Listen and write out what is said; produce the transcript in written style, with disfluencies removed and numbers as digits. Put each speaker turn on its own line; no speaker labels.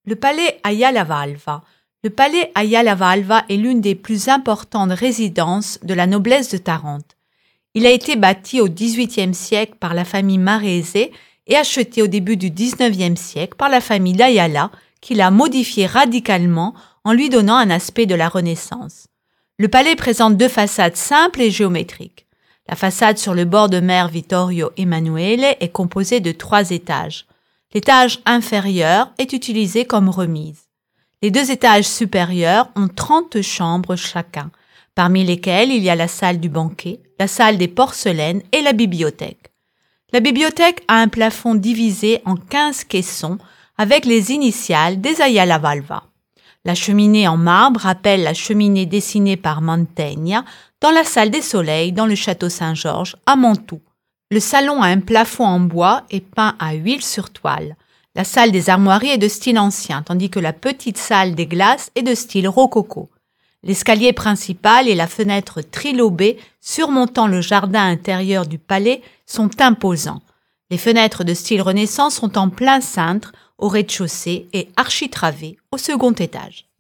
Le palais Ayala Valva. Le palais Ayala Valva est l'une des plus importantes résidences de la noblesse de Tarente. Il a été bâti au XVIIIe siècle par la famille Marese et acheté au début du XIXe siècle par la famille d'Ayala, qui l'a modifié radicalement en lui donnant un aspect de la Renaissance. Le palais présente deux façades simples et géométriques. La façade sur le bord de mer Vittorio Emanuele est composée de 3 étages. L'étage inférieur est utilisé comme remise. Les 2 étages supérieurs ont 30 chambres chacun, parmi lesquelles il y a la salle du banquet, la salle des porcelaines et la bibliothèque. La bibliothèque a un plafond divisé en 15 caissons avec les initiales des Ayala Valva. La cheminée en marbre rappelle la cheminée dessinée par Mantegna dans la salle des Soleils dans le château Saint-Georges à Mantoue. Le salon a un plafond en bois et peint à huile sur toile. La salle des armoiries est de style ancien, tandis que la petite salle des glaces est de style rococo. L'escalier principal et la fenêtre trilobée surmontant le jardin intérieur du palais sont imposants. Les fenêtres de style Renaissance sont en plein cintre au rez-de-chaussée et architravées au second étage.